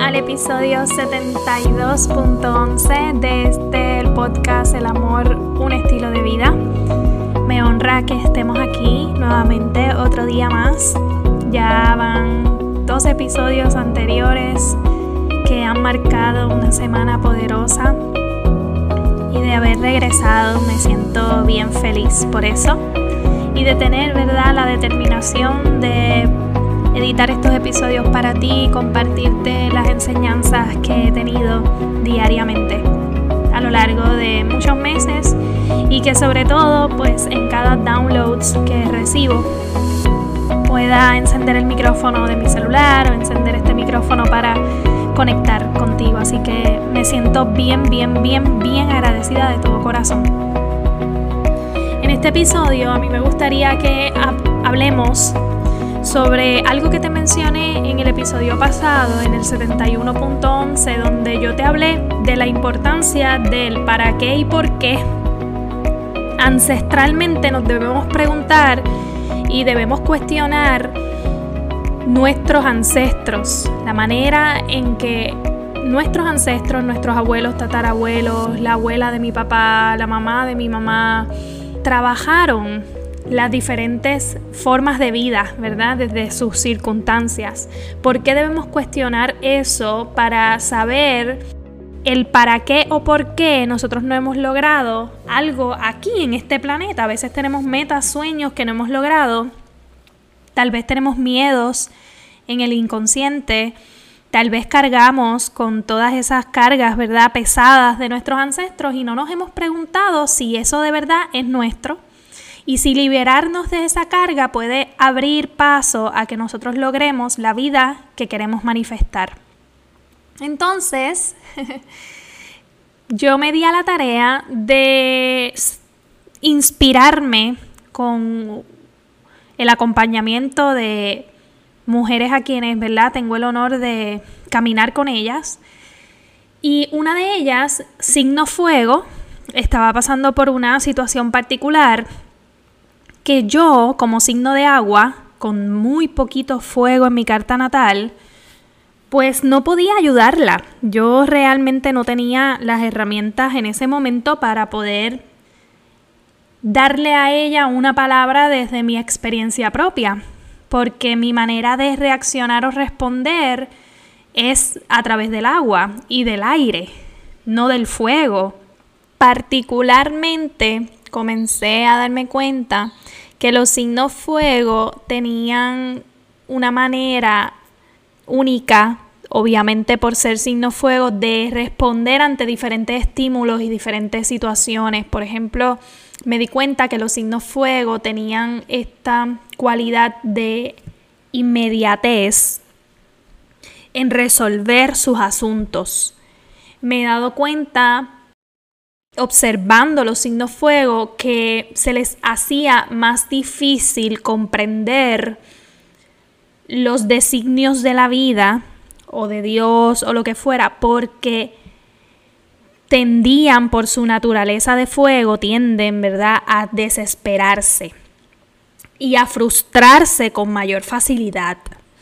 al episodio 72.11 de el podcast El amor, un estilo de vida. Me honra que estemos aquí nuevamente otro día más. Ya van 2 episodios anteriores que han marcado una semana poderosa y de haber regresado me siento bien feliz por eso y de tener, ¿verdad?, la determinación de editar estos episodios para ti y compartirte las enseñanzas que he tenido diariamente a lo largo de muchos meses y que sobre todo pues en cada downloads que recibo pueda encender el micrófono de mi celular o encender este micrófono para conectar contigo. Así que me siento bien agradecida de todo corazón. En este episodio a mí me gustaría que hablemos sobre algo que te mencioné en el episodio pasado, en el 71.11, donde yo te hablé de la importancia del para qué y por qué. Ancestralmente nos debemos preguntar y debemos cuestionar nuestros ancestros, la manera en que nuestros ancestros, nuestros abuelos, tatarabuelos, la abuela de mi papá, la mamá de mi mamá, trabajaron las diferentes formas de vida, ¿verdad?, desde sus circunstancias. ¿Por qué debemos cuestionar eso para saber el para qué o por qué nosotros no hemos logrado algo aquí en este planeta? A veces tenemos metas, sueños que no hemos logrado. Tal vez tenemos miedos en el inconsciente. Tal vez cargamos con todas esas cargas, ¿verdad?, pesadas de nuestros ancestros y no nos hemos preguntado si eso de verdad es nuestro. Y si liberarnos de esa carga puede abrir paso a que nosotros logremos la vida que queremos manifestar. Entonces, yo me di a la tarea de inspirarme con el acompañamiento de mujeres a quienes, ¿verdad?, tengo el honor de caminar con ellas. Y una de ellas, signo fuego, estaba pasando por una situación particular que yo, como signo de agua, con muy poquito fuego en mi carta natal, pues no podía ayudarla. Yo realmente no tenía las herramientas en ese momento para poder darle a ella una palabra desde mi experiencia propia, porque mi manera de reaccionar o responder es a través del agua y del aire, no del fuego. Particularmente comencé a darme cuenta que los signos fuego tenían una manera única, obviamente por ser signo fuego, de responder ante diferentes estímulos y diferentes situaciones. Por ejemplo, me di cuenta que los signos fuego tenían esta cualidad de inmediatez en resolver sus asuntos. Me he dado cuenta, observando los signos fuego, que se les hacía más difícil comprender los designios de la vida o de Dios o lo que fuera, porque tendían, por su naturaleza de fuego, tienden, ¿verdad?, a desesperarse y a frustrarse con mayor facilidad.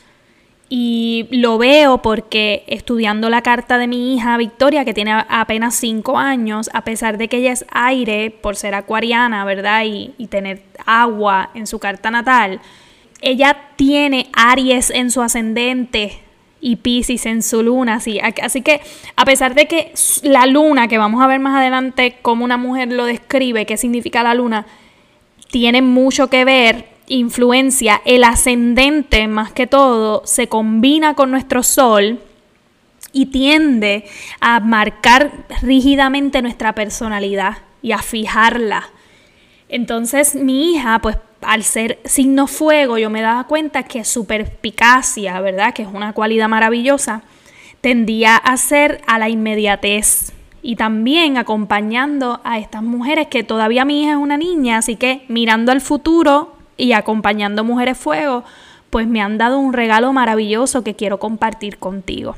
Y lo veo porque estudiando la carta de mi hija Victoria, que tiene apenas 5 años, a pesar de que ella es aire por ser acuariana, ¿verdad?, y tener agua en su carta natal, ella tiene Aries en su ascendente y Piscis en su luna. Así que a pesar de que la luna, que vamos a ver más adelante cómo una mujer lo describe, qué significa la luna, tiene mucho que ver, influencia, el ascendente más que todo se combina con nuestro sol y tiende a marcar rígidamente nuestra personalidad y a fijarla. Entonces mi hija, pues al ser signo fuego, yo me daba cuenta que su perspicacia, ¿verdad?, que es una cualidad maravillosa, tendía a ser a la inmediatez. Y también acompañando a estas mujeres, que todavía mi hija es una niña, así que mirando al futuro y acompañando mujeres fuego, pues me han dado un regalo maravilloso que quiero compartir contigo.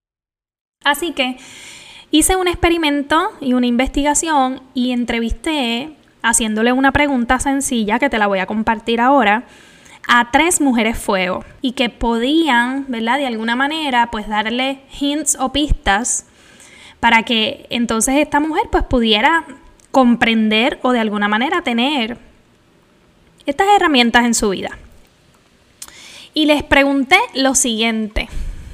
Así que hice un experimento y una investigación y entrevisté, haciéndole una pregunta sencilla que te la voy a compartir ahora, a 3 mujeres fuego y que podían, ¿verdad?, de alguna manera pues darle hints o pistas para que entonces esta mujer pues pudiera comprender o de alguna manera tener estas herramientas en su vida. Y les pregunté lo siguiente: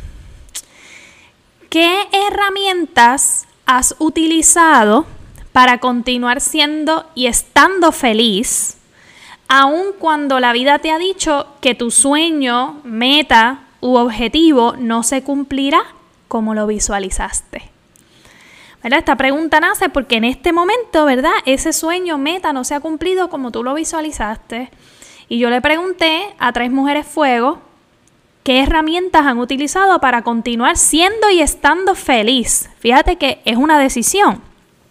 ¿qué herramientas has utilizado para continuar siendo y estando feliz aun cuando la vida te ha dicho que tu sueño, meta u objetivo no se cumplirá como lo visualizaste? ¿Verdad? Esta pregunta nace porque en este momento, ¿verdad?, ese sueño, meta no se ha cumplido como tú lo visualizaste. Y yo le pregunté a 3 mujeres fuego qué herramientas han utilizado para continuar siendo y estando feliz. Fíjate que es una decisión.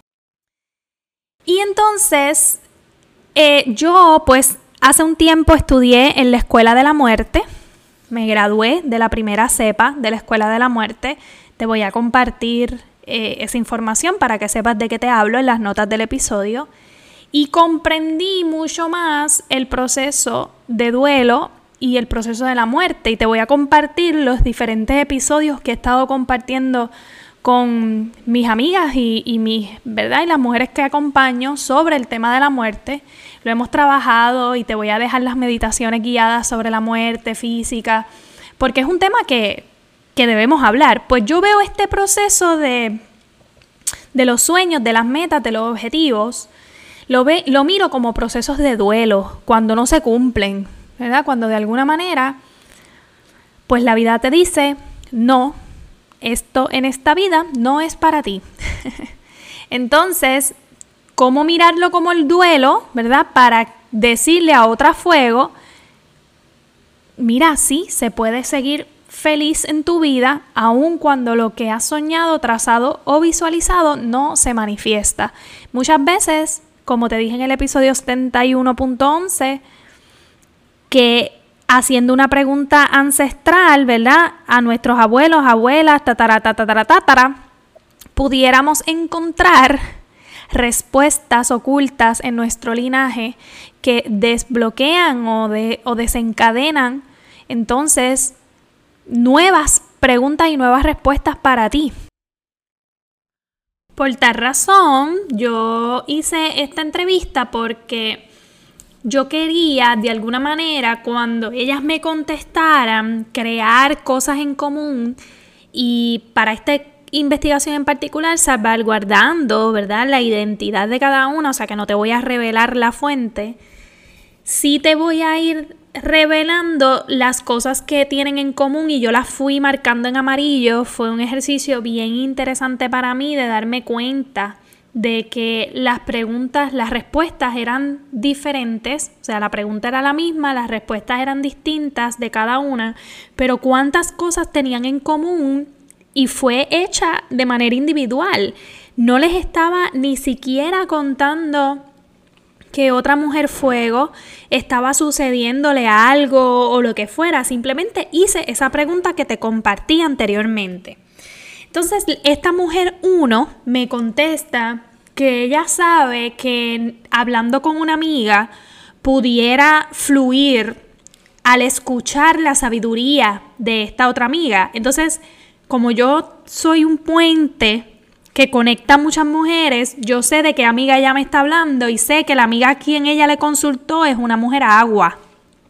Y entonces yo pues hace un tiempo estudié en la Escuela de la Muerte. Me gradué de la primera cepa de la Escuela de la Muerte. Te voy a compartir esa información para que sepas de qué te hablo en las notas del episodio. Y comprendí mucho más el proceso de duelo y el proceso de la muerte. Y te voy a compartir los diferentes episodios que he estado compartiendo con mis amigas y mis, ¿verdad?, y las mujeres que acompaño sobre el tema de la muerte. Lo hemos trabajado y te voy a dejar las meditaciones guiadas sobre la muerte física, porque es un tema que debemos hablar. Pues yo veo este proceso de los sueños, de las metas, de los objetivos, lo miro como procesos de duelo, cuando no se cumplen, ¿verdad? Cuando de alguna manera, pues la vida te dice, no, esto en esta vida no es para ti. Entonces, ¿cómo mirarlo como el duelo, verdad? Para decirle a otra fuego, mira, sí, se puede seguir feliz en tu vida, aun cuando lo que has soñado, trazado o visualizado no se manifiesta. Muchas veces, como te dije en el episodio 71.11, que haciendo una pregunta ancestral, ¿verdad?, a nuestros abuelos, abuelas, tatara, pudiéramos encontrar respuestas ocultas en nuestro linaje que desbloquean o desencadenan entonces nuevas preguntas y nuevas respuestas para ti. Por tal razón, yo hice esta entrevista porque yo quería, de alguna manera, cuando ellas me contestaran, crear cosas en común y para esta investigación en particular, salvaguardando, ¿verdad?, la identidad de cada una, o sea que no te voy a revelar la fuente, sí te voy a ir revelando las cosas que tienen en común y yo las fui marcando en amarillo. Fue un ejercicio bien interesante para mí de darme cuenta de que las preguntas, las respuestas eran diferentes, o sea, la pregunta era la misma, las respuestas eran distintas de cada una, pero cuántas cosas tenían en común y fue hecha de manera individual. No les estaba ni siquiera contando que otra mujer fuego estaba sucediéndole algo o lo que fuera, simplemente hice esa pregunta que te compartí anteriormente. Entonces, esta mujer 1 me contesta que ella sabe que hablando con una amiga pudiera fluir al escuchar la sabiduría de esta otra amiga. Entonces, como yo soy un puente que conecta a muchas mujeres, yo sé de qué amiga ella me está hablando y sé que la amiga a quien ella le consultó es una mujer agua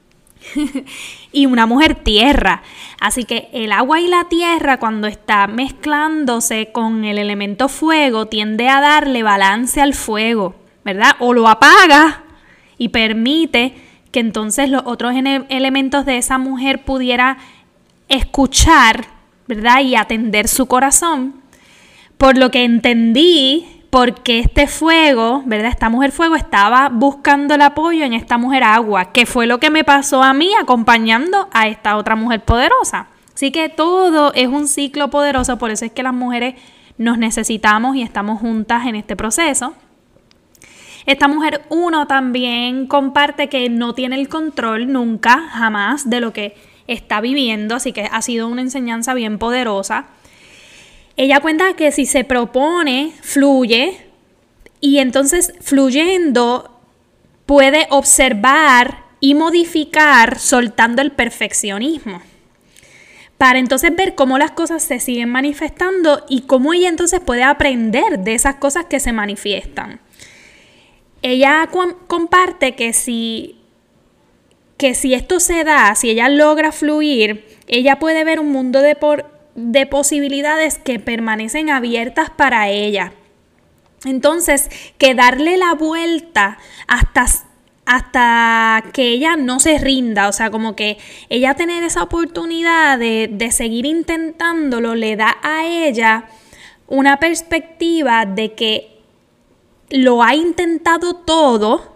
y una mujer tierra. Así que el agua y la tierra, cuando está mezclándose con el elemento fuego, tiende a darle balance al fuego, ¿verdad? O lo apaga y permite que entonces los otros elementos de esa mujer pudiera escuchar, ¿verdad?, y atender su corazón. Por lo que entendí, porque este fuego, ¿verdad?, esta mujer fuego estaba buscando el apoyo en esta mujer agua, que fue lo que me pasó a mí acompañando a esta otra mujer poderosa. Así que todo es un ciclo poderoso, por eso es que las mujeres nos necesitamos y estamos juntas en este proceso. Esta mujer 1 también comparte que no tiene el control nunca, jamás, de lo que está viviendo, así que ha sido una enseñanza bien poderosa. Ella cuenta que si se propone, fluye, y entonces fluyendo puede observar y modificar soltando el perfeccionismo. Para entonces ver cómo las cosas se siguen manifestando y cómo ella entonces puede aprender de esas cosas que se manifiestan. Ella comparte que si esto se da, si ella logra fluir, ella puede ver un mundo de posibilidades que permanecen abiertas para ella. Entonces, que darle la vuelta hasta que ella no se rinda, o sea, como que ella tener esa oportunidad de seguir intentándolo, le da a ella una perspectiva de que lo ha intentado todo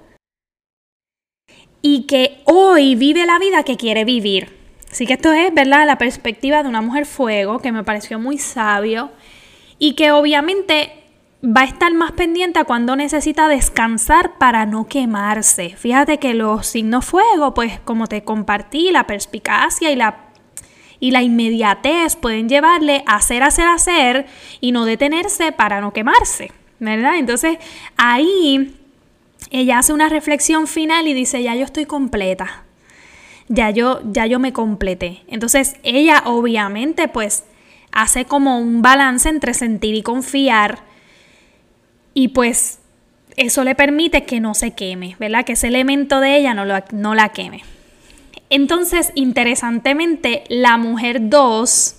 y que hoy vive la vida que quiere vivir. Así que esto es, ¿verdad?, la perspectiva de una mujer fuego, que me pareció muy sabio y que obviamente va a estar más pendiente a cuando necesita descansar para no quemarse. Fíjate que los signos fuego, pues como te compartí, la perspicacia y la inmediatez pueden llevarle a hacer y no detenerse para no quemarse, ¿verdad? Entonces ahí ella hace una reflexión final y dice, ya yo estoy completa, ya yo me completé. Entonces ella obviamente pues hace como un balance entre sentir y confiar. Y pues eso le permite que no se queme, ¿verdad? Que ese elemento de ella no la queme. Entonces, interesantemente, la mujer 2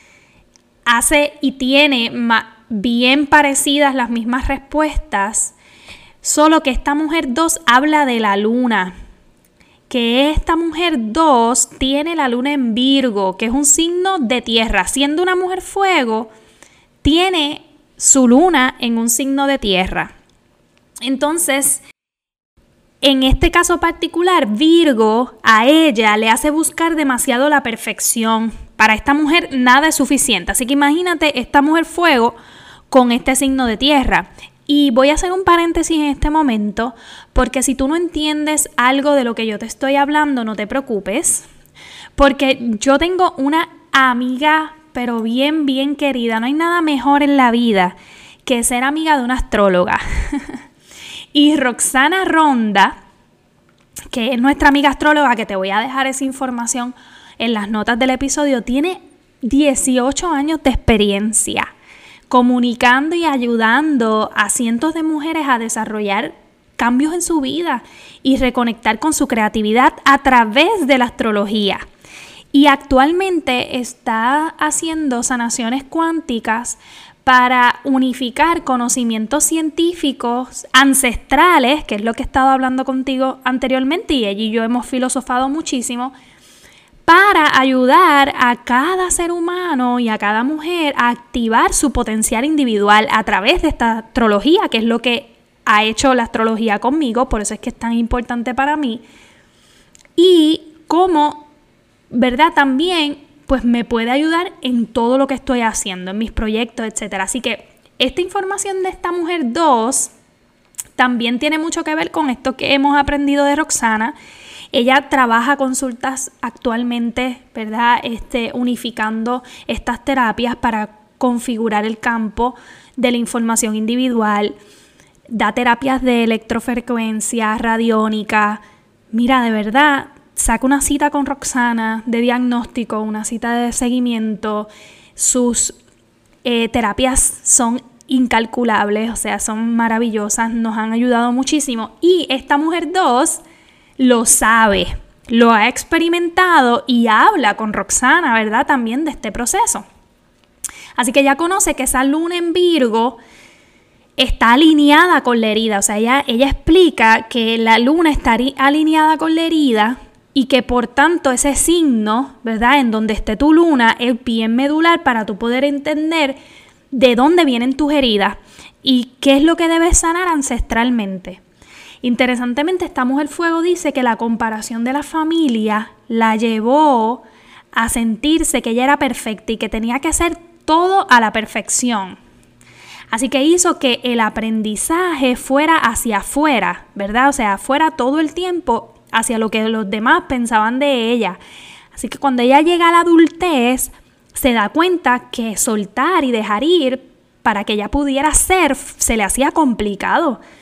hace y tiene bien parecidas las mismas respuestas, solo que esta mujer 2 habla de la luna. Que esta mujer 2 tiene la luna en Virgo, que es un signo de tierra. Siendo una mujer fuego, tiene su luna en un signo de tierra. Entonces, en este caso particular, Virgo a ella le hace buscar demasiado la perfección. Para esta mujer nada es suficiente. Así que imagínate esta mujer fuego con este signo de tierra. Y voy a hacer un paréntesis en este momento, porque si tú no entiendes algo de lo que yo te estoy hablando, no te preocupes, porque yo tengo una amiga pero bien, bien querida. No hay nada mejor en la vida que ser amiga de una astróloga. Y Roxana Ronda, que es nuestra amiga astróloga, que te voy a dejar esa información en las notas del episodio, tiene 18 años de experiencia comunicando y ayudando a cientos de mujeres a desarrollar cambios en su vida y reconectar con su creatividad a través de la astrología. Y actualmente está haciendo sanaciones cuánticas para unificar conocimientos científicos ancestrales, que es lo que he estado hablando contigo anteriormente, y ella y yo hemos filosofado muchísimo, para ayudar a cada ser humano y a cada mujer a activar su potencial individual a través de esta astrología, que es lo que ha hecho la astrología conmigo, por eso es que es tan importante para mí. Y cómo, ¿verdad?, también pues me puede ayudar en todo lo que estoy haciendo, en mis proyectos, etcétera. Así que esta información de esta mujer 2 también tiene mucho que ver con esto que hemos aprendido de Roxana. Ella trabaja consultas actualmente, ¿verdad?, unificando estas terapias para configurar el campo de la información individual. Da terapias de electrofrecuencia, radiónica. Mira, de verdad, saca una cita con Roxana de diagnóstico, una cita de seguimiento. Sus terapias son incalculables, o sea, son maravillosas, nos han ayudado muchísimo. Y esta mujer 2 lo sabe, lo ha experimentado y habla con Roxana, ¿verdad?, también de este proceso. Así que ya conoce que esa luna en Virgo está alineada con la herida. O sea, ella explica que la luna está alineada con la herida y que por tanto ese signo, ¿verdad?, en donde esté tu luna es bien medular para tú poder entender de dónde vienen tus heridas y qué es lo que debes sanar ancestralmente. Interesantemente, esta mujer fuego dice que la comparación de la familia la llevó a sentirse que ella era perfecta y que tenía que hacer todo a la perfección. Así que hizo que el aprendizaje fuera hacia afuera, ¿verdad? O sea, fuera todo el tiempo hacia lo que los demás pensaban de ella. Así que cuando ella llega a la adultez, se da cuenta que soltar y dejar ir para que ella pudiera ser se le hacía complicado.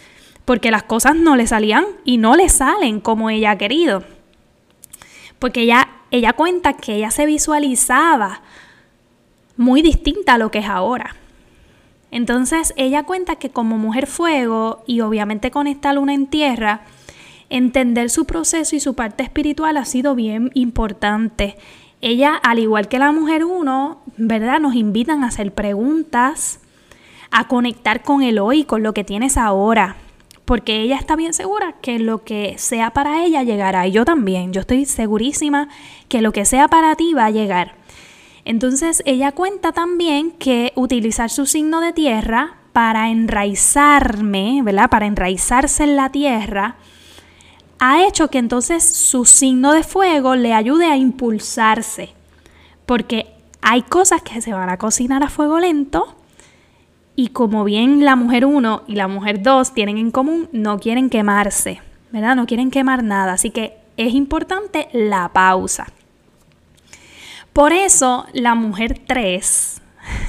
porque las cosas no le salían y no le salen como ella ha querido. Porque ella cuenta que ella se visualizaba muy distinta a lo que es ahora. Entonces ella cuenta que como mujer fuego y obviamente con esta luna en tierra, entender su proceso y su parte espiritual ha sido bien importante. Ella, al igual que la mujer 1, ¿verdad?, nos invitan a hacer preguntas, a conectar con el hoy, con lo que tienes ahora. Porque ella está bien segura que lo que sea para ella llegará. Y yo también, yo estoy segurísima que lo que sea para ti va a llegar. Entonces ella cuenta también que utilizar su signo de tierra para enraizarme, ¿verdad?, para enraizarse en la tierra, ha hecho que entonces su signo de fuego le ayude a impulsarse. Porque hay cosas que se van a cocinar a fuego lento y como bien la mujer 1 y la mujer 2 tienen en común, no quieren quemarse, ¿verdad? No quieren quemar nada, así que es importante la pausa. Por eso la mujer 3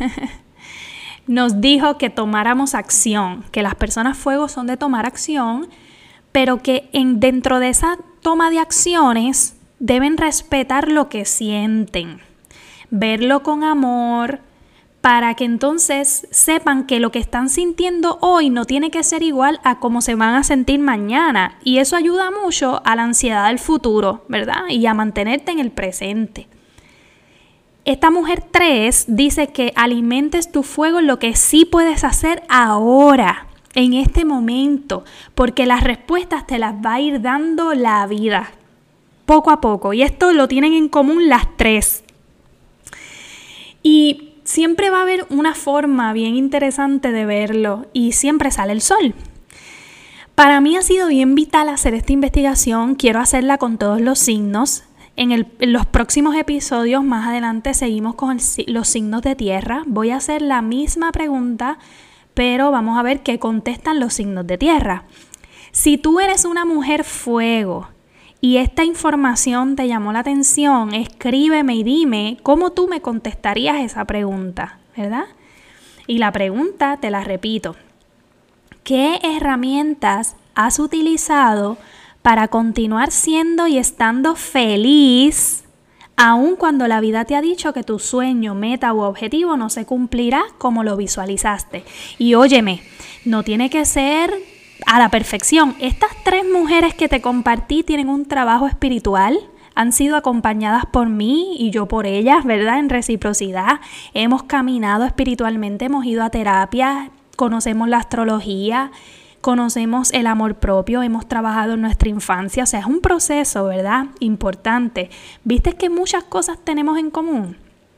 nos dijo que tomáramos acción, que las personas fuego son de tomar acción, pero que dentro de esa toma de acciones deben respetar lo que sienten, verlo con amor, para que entonces sepan que lo que están sintiendo hoy no tiene que ser igual a cómo se van a sentir mañana. Y eso ayuda mucho a la ansiedad del futuro, ¿verdad? Y a mantenerte en el presente. Esta mujer 3 dice que alimentes tu fuego en lo que sí puedes hacer ahora, en este momento, porque las respuestas te las va a ir dando la vida, poco a poco. Y esto lo tienen en común las 3. Y siempre va a haber una forma bien interesante de verlo y siempre sale el sol. Para mí ha sido bien vital hacer esta investigación. Quiero hacerla con todos los signos. En los próximos episodios más adelante seguimos con los signos de tierra. Voy a hacer la misma pregunta, pero vamos a ver qué contestan los signos de tierra. Si tú eres una mujer fuego y esta información te llamó la atención, escríbeme y dime cómo tú me contestarías esa pregunta, ¿verdad? Y la pregunta te la repito. ¿Qué herramientas has utilizado para continuar siendo y estando feliz, aun cuando la vida te ha dicho que tu sueño, meta u objetivo no se cumplirá como lo visualizaste? Y óyeme, no tiene que ser a la perfección. Estas 3 mujeres que te compartí tienen un trabajo espiritual, han sido acompañadas por mí y yo por ellas, ¿verdad? En reciprocidad. Hemos caminado espiritualmente, hemos ido a terapia, conocemos la astrología, conocemos el amor propio, hemos trabajado en nuestra infancia. O sea, es un proceso, ¿verdad?, importante. ¿Viste que muchas cosas tenemos en común?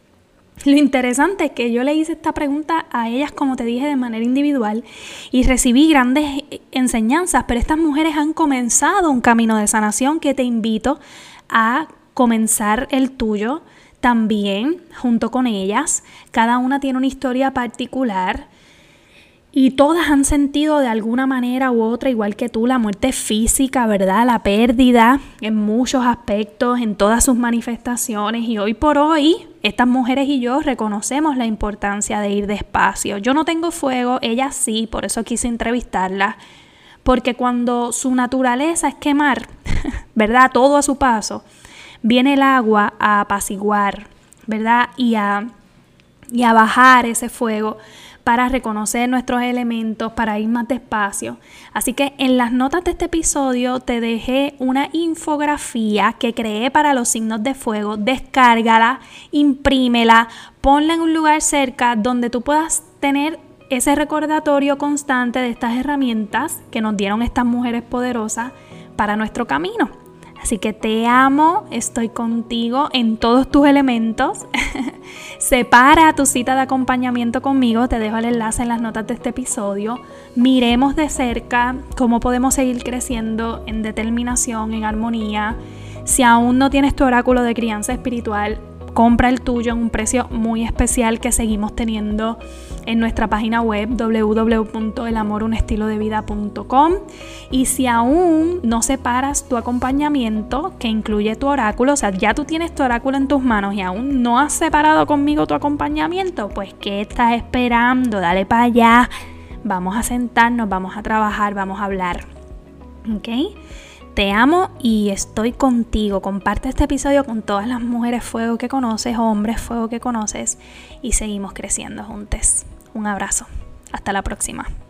Lo interesante es que yo le hice esta pregunta a ellas, como te dije, de manera individual y recibí grandes enseñanzas, pero estas mujeres han comenzado un camino de sanación que te invito a comenzar el tuyo también junto con ellas. Cada una tiene una historia particular y todas han sentido de alguna manera u otra, igual que tú, la muerte física, ¿verdad? La pérdida en muchos aspectos, en todas sus manifestaciones. Y hoy por hoy, estas mujeres y yo reconocemos la importancia de ir despacio. Yo no tengo fuego, ellas sí, por eso quise entrevistarlas. Porque cuando su naturaleza es quemar, ¿verdad?, todo a su paso, viene el agua a apaciguar, ¿verdad?, y a bajar ese fuego para reconocer nuestros elementos, para ir más despacio. Así que en las notas de este episodio te dejé una infografía que creé para los signos de fuego. Descárgala, imprímela, ponla en un lugar cerca donde tú puedas tener ese recordatorio constante de estas herramientas que nos dieron estas mujeres poderosas para nuestro camino. Así que te amo, estoy contigo en todos tus elementos. Separa tu cita de acompañamiento conmigo, te dejo el enlace en las notas de este episodio. Miremos de cerca cómo podemos seguir creciendo en determinación, en armonía. Si aún no tienes tu oráculo de crianza espiritual, compra el tuyo en un precio muy especial que seguimos teniendo en nuestra página web www.elamorunestiloDevida.com. Y si aún no separas tu acompañamiento que incluye tu oráculo, o sea, ya tú tienes tu oráculo en tus manos y aún no has separado conmigo tu acompañamiento, pues ¿qué estás esperando? Dale para allá. vamos a sentarnos, vamos a trabajar, vamos a hablar. ¿Ok? Te amo y estoy contigo. Comparte este episodio con todas las mujeres fuego que conoces, hombres fuego que conoces, y seguimos creciendo juntos. Un abrazo. Hasta la próxima.